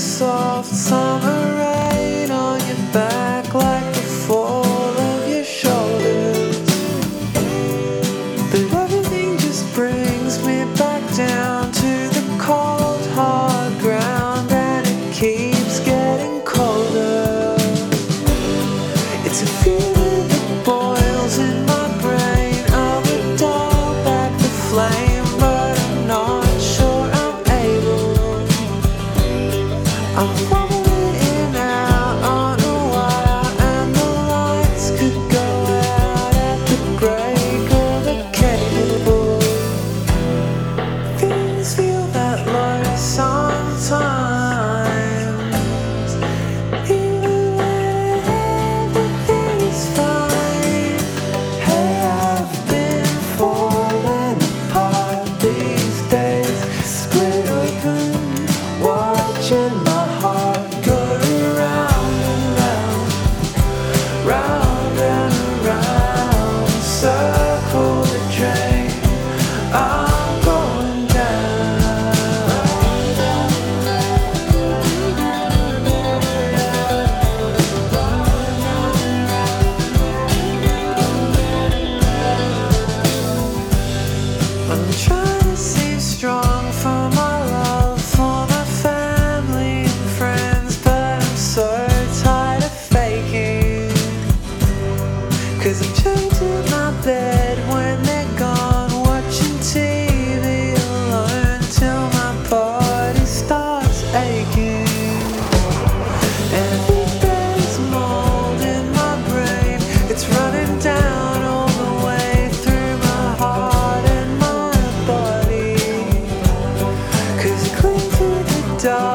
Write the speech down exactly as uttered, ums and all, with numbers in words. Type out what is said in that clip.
soft summer rain on your back, like the fall of your shoulders. But everything just brings me back down to the cold, hard ground, and it keeps getting colder. It's a feeling that boils in my brain. I would dial back the flame, but I'm not sure I'm able. I'm falling in and out on a wire, and the lights could go out at the break of a cable. Things feel that low sometimes, even when everything's fine. Hey, I've been falling apart these days, split open, watching my heart go round and round, round and around, circle the drain. I'm going I'm trying to stay strong for my love, for my family and friends, but I'm so tired of faking. Cause I'm chained to my bed when they're gone, watching T V alone till my body starts aching. And I think there's mold in my brain, it's running down all the way through my heart and my body. Cause cling to the dark